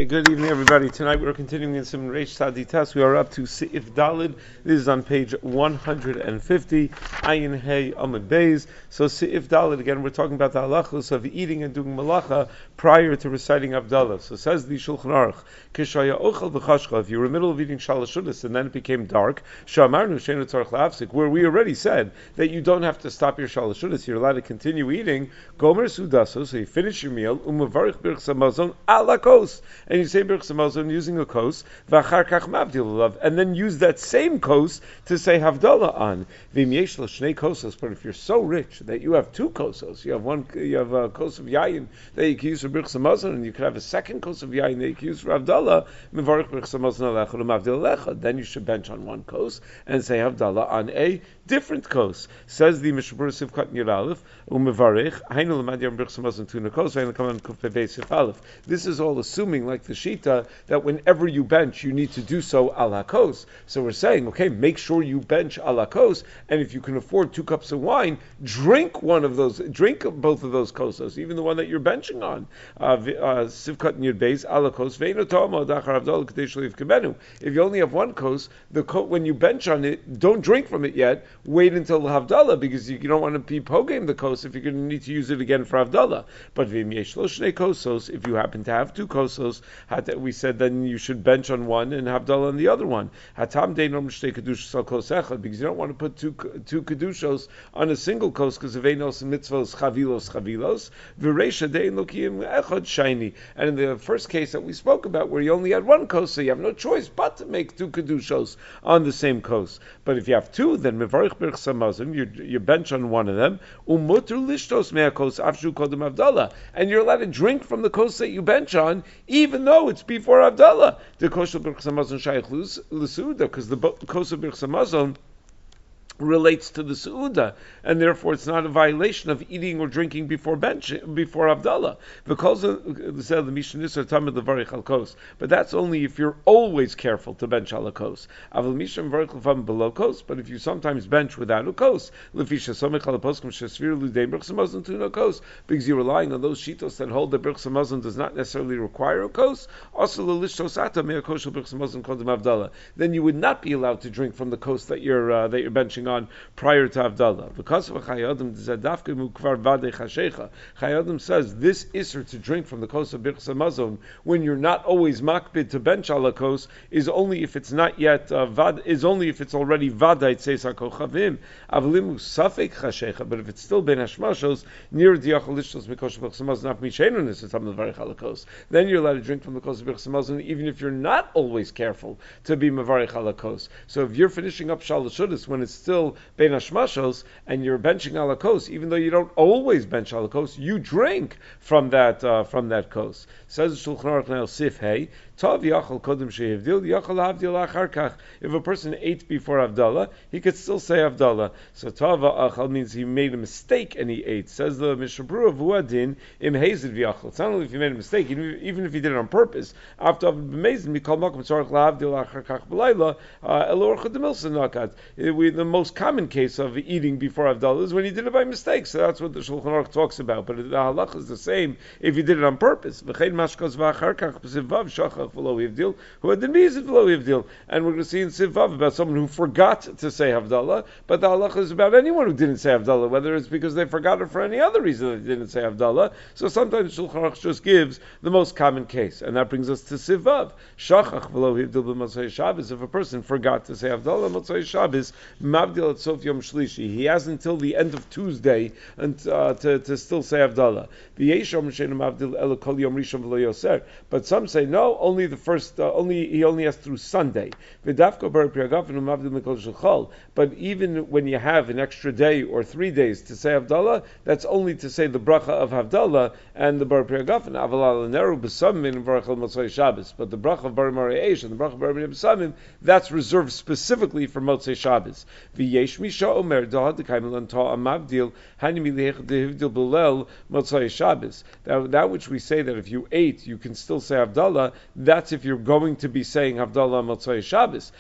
Okay, good evening, everybody. Tonight we're continuing in some Reish Tzadi Tes. We are up to Seif Dalid. This is on page 150, Ayin Hey Amud Beis. So Seif Dalid, again, we're talking about the halachos of eating and doing malacha prior to reciting Havdalah. So says the Shulchan Aruch, Kishaya Ochel V'chashcha, if you were in the middle of eating Shalashudas and then it became dark, Shamarnu Sheinu Tzarech La'afsik, where we already said that you don't have to stop your Shalashudas, you're allowed to continue eating, Gomer Sudaso, so you finish your meal, Umavarich Birch Samazon ala kos. And you say Birch Samazon using a kos, v'achar kach mavdil love, and then use that same kos to say Havdalah on. V'im yesh lo shnei kosos, but if you're so rich that you have two kosos, you have a kos of yayin that you can use for Birch Samazon, and you could have a second kos of yayin that you can use for Havdalah, mevarich Birch Samazon alecha l'mavdil alecha, then you should bench on one kos and say Havdalah on a different kos. Says the Mishabur Sivkat Nir Aleph, umevarich, hainu l'mad yam Birch Samazon tuna kos, v'hainu kaman kuf pevei Sif Aleph. This is all assuming, like the Shita, that whenever you bench, you need to do so al hakos. So we're saying, okay, make sure you bench al hakos, and if you can afford 2 cups of wine, drink both of those kosos, even the one that you're benching on. Sivkat Nir Beis al hakos ve'ino to'amo dachar Havdalah k'dei shelo yivkemenu. If you only have one kos, when you bench on it, don't drink from it yet. Wait until Havdalah, because you don't want to be pogame the kos if you're going to need to use it again for Havdalah. But v'im yesh lo shnei kosos, if you happen to have 2 kosos, we said then you should bench on one and Havdalah on the other one. Hatam deinom shtei kedushos al kos echad, because you don't want to put two kedushos on a single kos, because of einos mitzvos chavilos v'reisha dein lokim echad shiny. And in the first case that we spoke about, where you only had 1 kos, so you have no choice but to make 2 kedushos on the same kos. But if you have 2, then mevarich birch samazim, you bench on one of them, umuter lishtos mea kos afshu kodem Havdalah, and you're allowed to drink from the kos that you bench on, even though it's before Havdalah. The kos of birch samazon shaykh l'suda, because the kos of birch samazon relates to the Su'uda, and therefore it's not a violation of eating or drinking before Havdalah. Because the Mishnah Nisar Tamid Levarich al Kos, but that's only if you're always careful to bench al Kos. Aval Mishnah Levarich Lefam below Kos, but if you sometimes bench without a Kos, Lefisha Somech al Poskim Shesvir Ludei Birch Samazon to no Kos, because you're relying on those shitos that hold that Birch Samazon does not necessarily require a Kos. Also the Lishtos Ata Mea Kos Birch Samazon Kodem Havdalah, then you would not be allowed to drink from the Kos that you're benching on prior to Havdalah. Because of Chayadim Chayadim says this isser to drink from the kos of Birch Samazon when you're not always makbid to bench ala kos is only if it's not yet is only if it's already vaday tzeis hakochavim. Avlimu safek chashecha, but if it's still ben hashmashos near diachol lishtos mikos Birch Samazon af mishenunis etam levarich ala kos, then you're allowed to drink from the kos of Birch Samazon even if you're not always careful to be mevarich ala kos. So if you're finishing up shalashudas when it's still ben hashmashos and you're benching ala kos, even though you don't always bench ala kos, you drink from that kos. Says Shulchan Aruch now Sif Hey, Tav yachal kodem shehivdil, yachal havdil achar kach. If a person ate before Havdalah, he could still say Havdalah. So Tav achal means he made a mistake and he ate. Says the Mishabru Vuadin im hazid v'yachal. It's not only if he made a mistake, even if he did it on purpose. After b'mezid mikol makom tzarich lahavdil achar kach b'layla elor chademil senakat. The most common case of eating before Havdalah is when he did it by mistake. So that's what the Shulchan Aruch talks about. But the halach is the same if you did it on purpose. V'chein mashkos v'achar kach b'sivav shachach v'lo yivdil, who had the mizid v'lo yivdil. And we're going to see in Sivav about someone who forgot to say Havdalah, but the halach is about anyone who didn't say Havdalah, whether it's because they forgot it for any other reason that they didn't say Havdalah. So sometimes Shulchan Aruch just gives the most common case. And that brings us to Sivav. Shachach v'lo yivdil b'motzei Shabbos. If a person forgot to say Havdalah, motzei Shabbos, mavdil at sof yom shlishi, he has until the end of Tuesday and to still say Havdalah. But some say no, only the first, he only has through Sunday. But even when you have an extra day or 3 days to say Havdalah, that's only to say the bracha of Havdalah and the Bar Priyagafen. But the bracha of Bar Mari'esh and the bracha of Bar B'Samim, that's reserved specifically for Motzei Shabbos. That which we say that if you ate, you can still say Havdalah, that's if you're going to be saying Havdalah Motzei Shabbos.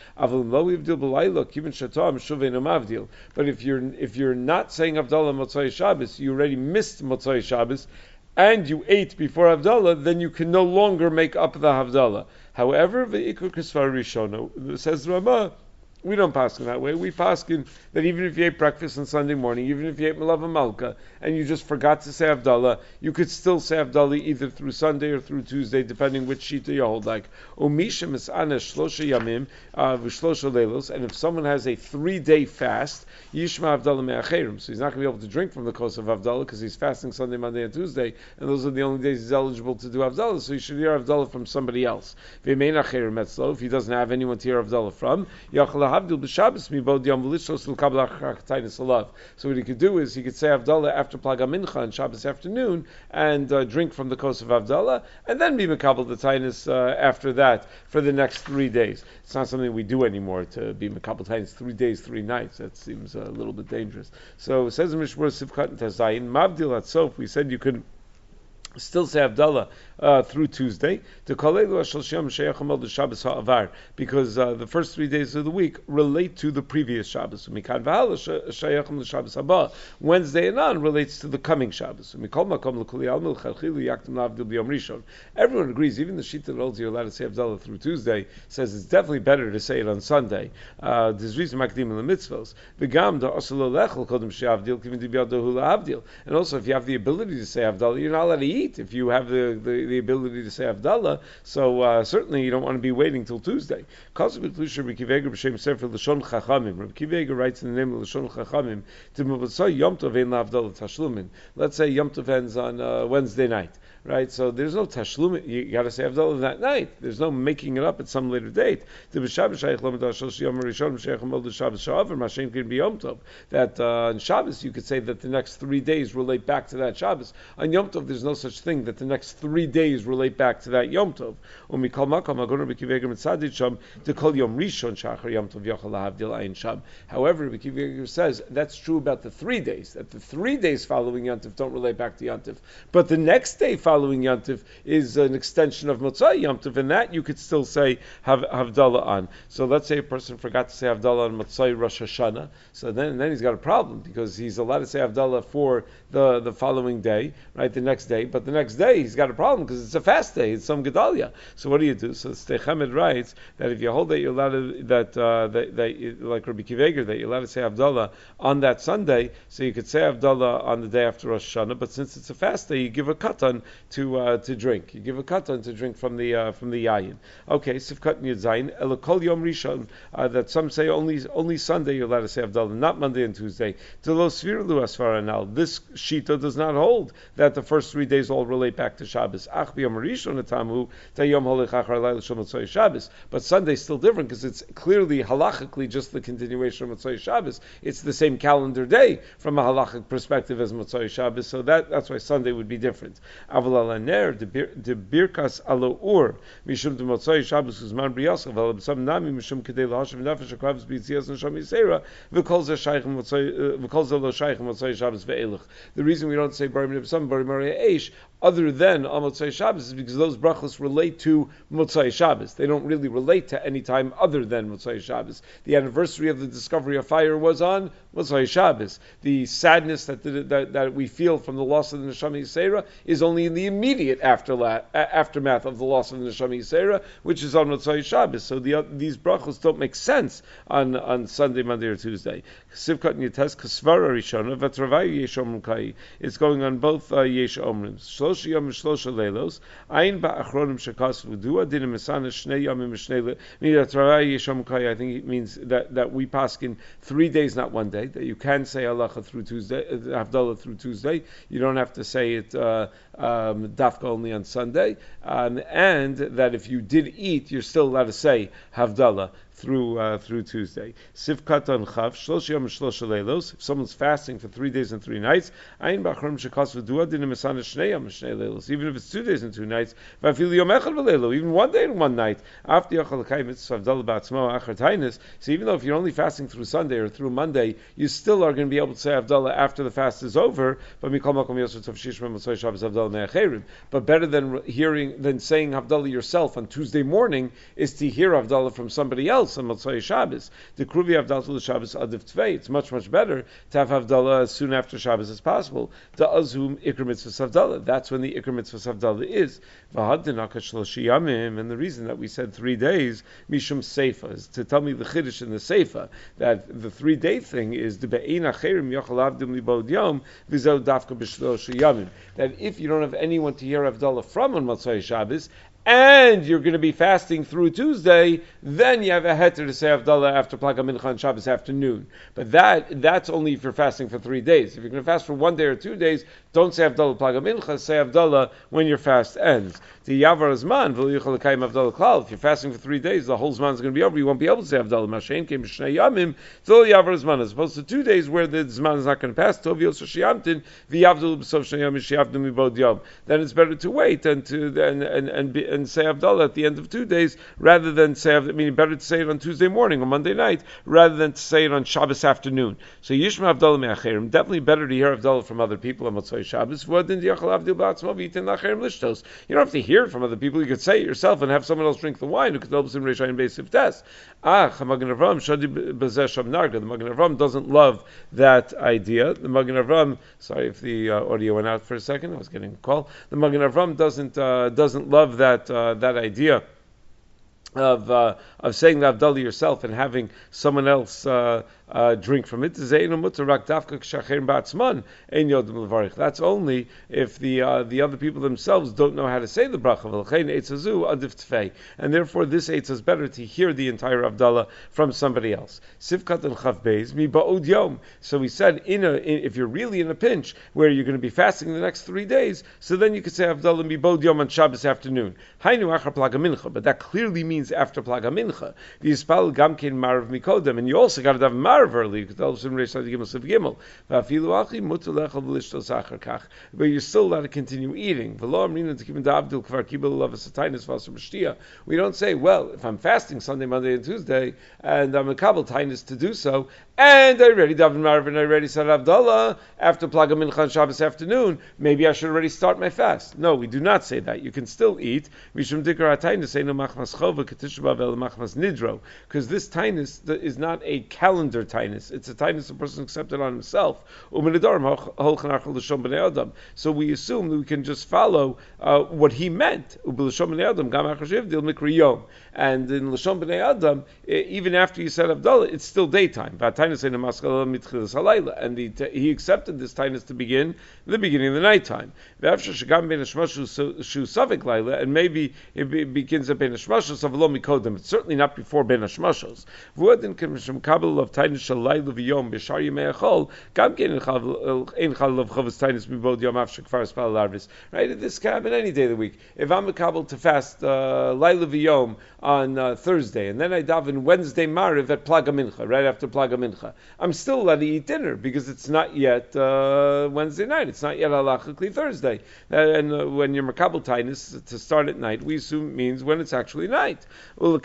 But if you're not saying Havdalah Motzei Shabbos, you already missed Motzei Shabbos, and you ate before Havdalah, then you can no longer make up the Havdalah. However, Ve'ikr Kisvar Rishona, says Ramah, we don't paskin that way. We paskin that even if you ate breakfast on Sunday morning, even if you ate Malava Malka, and you just forgot to say Havdalah, you could still say Havdalah either through Sunday or through Tuesday, depending which shita you hold like. Umisha Mis'ana Shlosha Yamim V'Shlosha Leilos, and if someone has a 3-day fast, Yishma Havdalah Me'acherim, so he's not going to be able to drink from the course of Havdalah because he's fasting Sunday, Monday, and Tuesday, and those are the only days he's eligible to do Havdalah, so he should hear Havdalah from somebody else. V'Mein Acherim Etzlo, if he doesn't have anyone to hear Havdalah from, Yachla Havdil b'Shabbos mibod yom v'lishos l'kabel ha'tainis alav. So what he could do is he could say Havdalah after Plaga Mincha on Shabbos afternoon and drink from the kos of Havdalah, and then be mekabel the tainis after that for the next 3 days. It's not something we do anymore to be mekabel tainis 3 days, 3 nights. That seems a little bit dangerous. So it says in Mishmur Sivkat and Tazayin, Mavdil Atsof, we said you could still say Havdalah through Tuesday, to because the first 3 days of the week relate to the previous Shabbos. Wednesday and on relates to the coming Shabbos. Everyone agrees, even the Shita that holds you're allowed to say Havdalah through Tuesday says it's definitely better to say it on Sunday. There's reason makdim in the mitzvos. And also, if you have the ability to say Havdalah, you're not allowed to eat if you have the ability to say Havdalah, so certainly you don't want to be waiting till Tuesday. Rabbi Kiva writes in the name of Lashon Chachamim, let's say Yom Tov ends on Wednesday night. Right, so there's no tashlum. You got to say Havdalah that night. There's no making it up at some later date. That on Shabbos you could say that the next 3 days relate back to that Shabbos. On Yom Tov there's no such thing that the next 3 days relate back to that Yom Tov. However, Rabbi Kiva says that's true about the 3 days. That the 3 days following Yom Tov don't relate back to Yom Tov, but the next day following Yom Tov is an extension of Motzai Yom Tov, and that you could still say Havdalah on. So let's say a person forgot to say Havdalah on Motzai Rosh Hashanah, so then he's got a problem because he's allowed to say Havdalah for the following day, right, the next day, but the next day he's got a problem because it's a fast day, it's some Gedalia. So what do you do? So Steichemed writes that if you hold that you're allowed to, that like Rabbi Kiveger, that you're allowed to say Havdalah on that Sunday, so you could say Havdalah on the day after Rosh Hashanah, but since it's a fast day, you give a katan to drink. You give a katan to drink from the yayin. Okay, Sivkat Yudzayin Elakol Yom Rishon, that some say only Sunday you're allowed to say Havdalah, not Monday and Tuesday. Delo Svir Lu Asfaranal. This shita does not hold that the first 3 days all relate back to Shabbos. Ach b'Yom Rishon Atamu Tayom Holech Achar Laila Shom Motzei Shabbos. But Sunday's still different because it's clearly halachically just the continuation of Motzei Shabbos. It's the same calendar day from a halachic perspective as Motzei Shabbos. So that's why Sunday would be different. Aval de birkas alo ur mishum de motzai Shabbos uzman briyasav al b'sam nami mishum kedei lahashav nefesh akravs b'yitzias nesham yisera v'kol ze shaykh lo shaykh motzai Shabbos ve'elach. The reason we don't say barim b'sam barim eish other than on Motzai Shabbos is because those brachos relate to Motzai Shabbos. They don't really relate to any time other than Motzai Shabbos. The anniversary of the discovery of fire was on Motzai Shabbos. The sadness that we feel from the loss of the Neshama Yisera is only in the immediate aftermath of the loss of the Neshama Yisera, which is on Motzai Shabbos. So these brachos don't make sense on Sunday, Monday, or Tuesday. Sivkat Nites Kasvara Rishona Vatravai Yesh Omrim Kai. It's going on both Yesh Omrim. Shlosha Yom Shlosha Leilos. Ayin Ba'achronim Shekas V'dua Dinim Esana Shnei Yomim Shnei Vatravai Yesh Omrim Kai. I think it means that we paskin 3 days, not 1 day. That you can say halacha through Tuesday, Havdalah through Tuesday. You don't have to say it dafka only on Sunday, and that if you did eat, you're still allowed to say Havdalah through Tuesday. Sivkat on Chav, Shlosh Yom Shlosh Leilos. If someone's fasting for 3 days and 3 nights, Ayin Bachram Shekas V'dua Dinim Esana Shnei Yom Shnei Leilos. Even if it's 2 days and 2 nights, V'afil Yom Echad V'leilo, even 1 day and 1 night. After Yachal L'Kai Mitzvah Havdalah Ba'atzmo Achar Tainis. So even though if you're only fasting through Sunday or through Monday, you still are going to be able to say Havdalah after the fast is over. But Mikol Makom Yosef Tov Shishma Motzei Shabbos Havdalah Me'acherim. Acherim. But better than saying Havdalah yourself on Tuesday morning is to hear Havdalah from somebody else on Motzei Shabbos. The Kruvi Havdalah Shabbos Adif Tvei. It's much much better to have Havdalah as soon after Shabbos as possible. The Azum Ikr Mitzvah Havdalah. That's when the Ikr Mitzvah Havdalah is. And the reason that we said 3 days, Mishum Seifa, is to tell me the Chiddush in the Seifa, that the 3-day thing is the Be'ein Acherim Yochel Avdim Libod Yom V'zeu Dafka B'Shlosh Yamim. That if you don't have anyone to hear Havdalah from on Motzei Shabbos, and you're going to be fasting through Tuesday, then you have a heter to say Havdalah after Plaga Mincha on Shabbos afternoon. But that's only if you're fasting for 3 days. If you're going to fast for 1 day or 2 days, don't say Havdalah Plaga Mincha, say Havdalah when your fast ends. The Yavar Zman, V'lo Yichol L'Kayim Havdalah Klal. If you're fasting for 3 days, the whole Zman is going to be over. You won't be able to say Havdalah. Mashein Kem Shnei Yamim, V'lo Yavar Zman. As opposed to 2 days where the Zman is not going to pass, Tov Yosef Shiyamtin, V'yavdul B'Sov Shnei Yamim Shiyavdim Mibod Yom. Then it's better to wait and say Havdalah at the end of 2 days, rather than say, better to say it on Tuesday morning or Monday night, rather than to say it on Shabbos afternoon. So Yishma Havdalah Me'acherim, definitely better to hear Havdalah from other people on Motzei Shabbos. You don't have to hear it from other people, you could say it yourself and have someone else drink the wine, who could help us in Reishayin Beis Tes. The Magen Avram doesn't love that idea. The Magen Avram, sorry if the audio went out for a second, I was getting a call. The Magen Avram doesn't love that idea of saying the Havdalah yourself and having someone else drink from it. That's only if the other people themselves don't know how to say the bracha. And therefore this eitz is better to hear the entire Havdalah from somebody else. Sivkat and Chav Beis mi ba'od yom. So we said if you're really in a pinch where you're going to be fasting the next 3 days, so then you could say Havdalah mi ba'od yom on Shabbos afternoon. Hainu achar plaga mincha, but that clearly means after plaga mincha. The yispal gamkein marav mikodem, and you also got to have marav early. You could tell us in Reish Gimel. But you're still allowed to continue eating. We don't say, well, if I'm fasting Sunday, Monday, and Tuesday, and I'm a kabel tainus to do so, and I already daven marav and I already said Havdalah after plaga mincha on Shabbos afternoon, maybe I should already start my fast. No, we do not say that. You can still eat. Because this tainus is not a calendar tainus. It's a tainus a person accepted on himself. So we assume that we can just follow what he meant. And in Lashon B'nei Adam, even after you said Havdalah, it's still daytime. And he accepted this tainus to begin the beginning of the nighttime. And maybe it begins at Ben Hashmashos of Lo Mikodem. It's certainly not before Ben Hashmashos. Right? This can happen any day of the week. If I'm a kabel to fast Laila V'Yom on Thursday, and then I daven Wednesday Mariv at Plaga Mincha, right after Plaga Mincha, I'm still allowed to eat dinner because it's not yet Wednesday night. It's not yet halachically Thursday. And when you're makabel tainus to start at night, we assume it means when it's actually night. It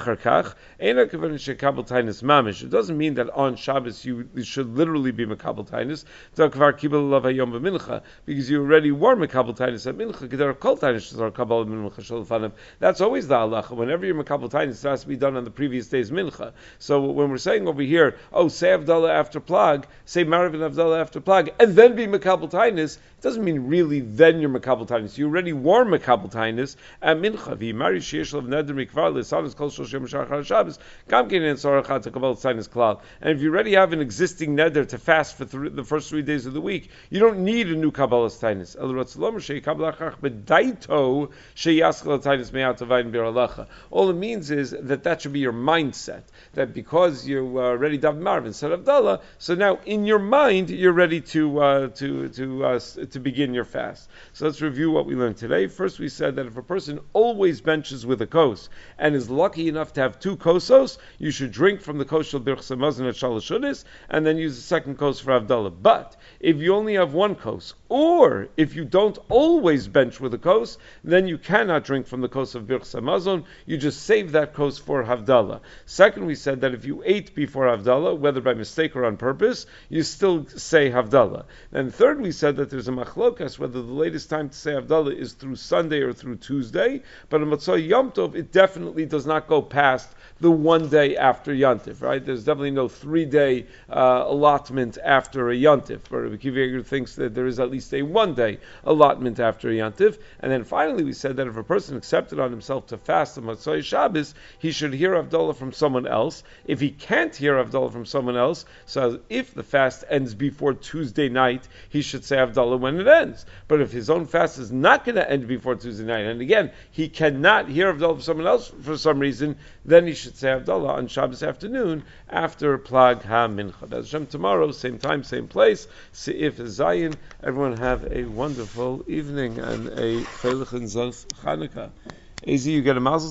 doesn't mean that on Shabbos you should literally be makabel tainus because you already were makabel tainus at mincha. That's always the halacha. Whenever you're makabel tainus, it has to be done on the previous day's mincha. So when we're saying over here, say Havdalah after plag, say Marav and Havdalah after plag, and then be makabel tainus, it doesn't mean really then you're makabel tainus. You already were makabel tainus at mincha. V'imari sheyesh lav neder mikvar l'sanis kol shlosh yom shachar Shabbos gam kein en sorachat to kabel tainus klal. And if you already have an existing neder to fast for the first 3 days of the week, you don't need a new kabbalah tainus. El ratzlom shei kabbalah chach bedaito sheyaschal tainus me'at avayin biralacha. All it means is that should be your mindset. That because you already daven Marav instead of Havdalah, so now in your mind you're ready to begin your fast. So let's review what we learned today. First, we said that if a person always benches with a kos and is lucky enough to have 2 kosos, you should drink from the kos shel birchas hamazon at shalosh shunis and then use the second kos for Havdalah. But if you only have 1 kos, or if you don't always bench with a kos, then you cannot drink from the kos of birchas hamazon. You just save that kos for Havdalah. Second, we said that if you ate before Havdalah, whether by mistake or on purpose, you still say Havdalah. And third, we said that there's a machlokas whether the latest time to say Havdalah is through Sunday or through Tuesday, but on Motzei Yom Tov it definitely does not go past the one day after Yontif, right? There's definitely no 3-day allotment after a Yontif. But Rabbi Akiva Eiger thinks that there is at least a 1-day allotment after a Yontif. And then finally we said that if a person accepted on himself to fast on Motzei Shabbos, he should hear Havdalah from someone else. If he can't hear Havdalah from someone else, so if the fast ends before Tuesday night, he should say Havdalah when it ends. But if his own fast is not going to end before Tuesday night, and again, he cannot hear Havdalah from someone else for some reason, then he should say Havdalah on Shabbos afternoon after Plag HaMincha. That's Hashem tomorrow, same time, same place. Seif Zayin. Everyone have a wonderful evening and a Feilich and Zos Chanukah. Az, you get a mazel.